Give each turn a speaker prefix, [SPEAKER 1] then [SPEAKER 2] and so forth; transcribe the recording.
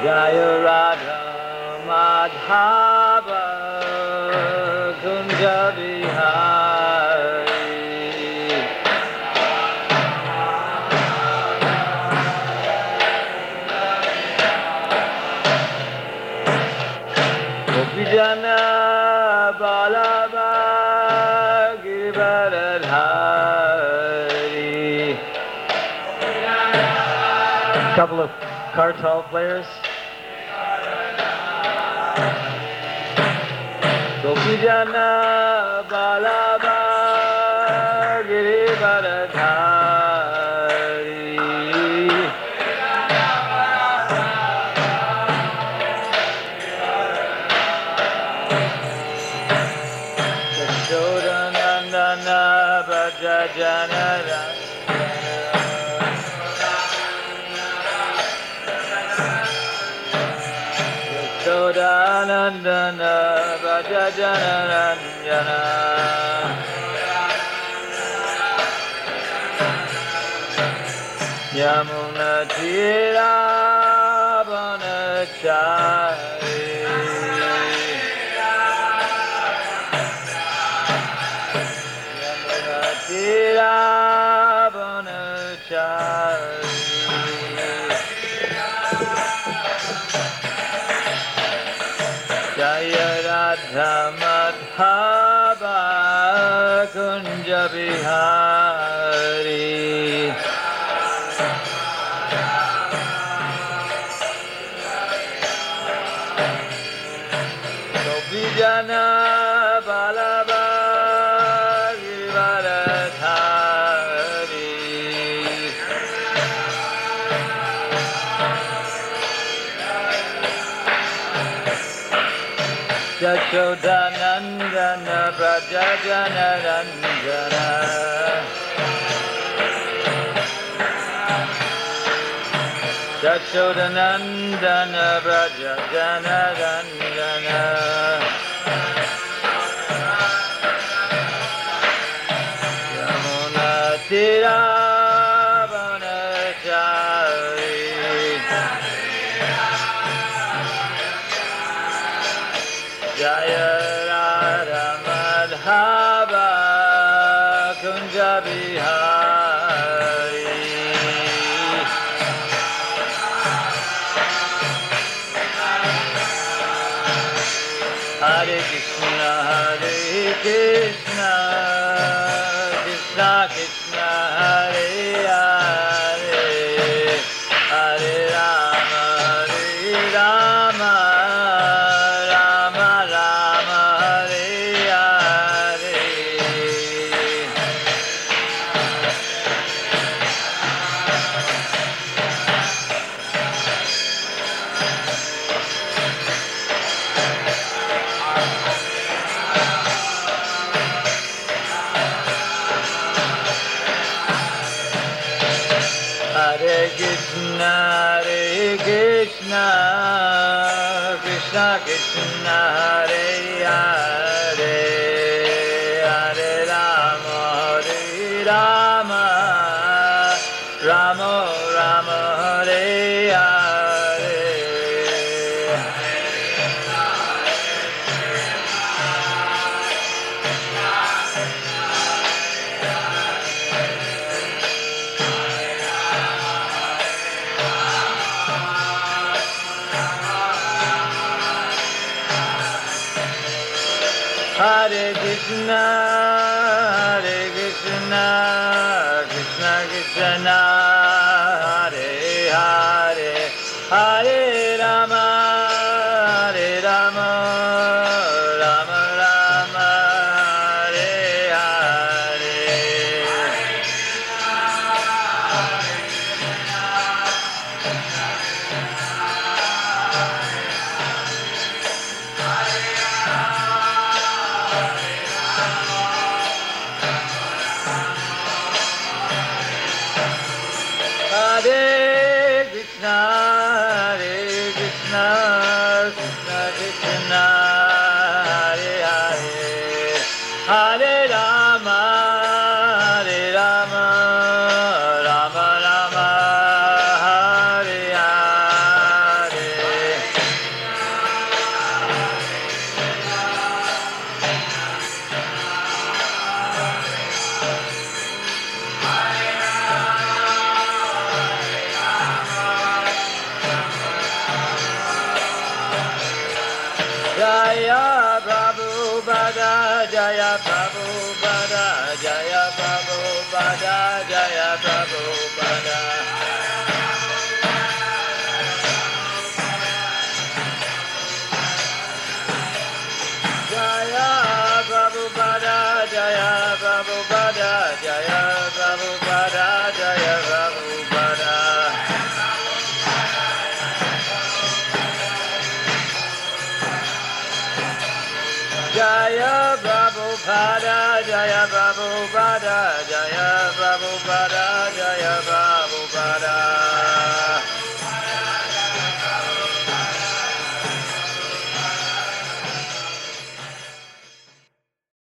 [SPEAKER 1] Jaya Radha Madhava Kunja Bihari Gopijana Balaba Giridharadhari. Couple of kartal players. Gopijana Balaba Giridharadhari Yashodanandana Brajajanara Yashodanandana Brajajanaranyana Yamuna Tira Vanachari Yamuna Tira Vanachari Jaya Radha Madhava Kunja Bihari Gopijana Balaba Giridharadhari Yashodanandana Brajajanaranyana Yashodanandana Brajajanaranyana Yamuna Tira Vanachari Jaya Radha Madhava Kunja Bihari Hare Krishna Krishna Krishna Hare Hare Hare Rama Rama Rama Rama Hare Hare Hare Krishna Krishna Krishna Hare Hare Hare Rama Rama Rama Rama Hare Hare Hare Krishna Krishna Krishna Hare Hare Hare Rama Rama Rama Rama Hare Hare Hare Krishna, Krishna Krishna, Hare Hare, Hare Rama, Rama Rama, Hare Hare. Jaya Prabhupada, Jaya Prabhupada, Jaya Prabhupada, Jaya Prabhupada. Jaya Prabhupada, Jaya Prabhupada, Jaya Prabhupada, Jaya Prabhupada. Jaya Prabhupada, Jaya Prabhupada, Jaya Prabhupada, Jaya Prabhupada.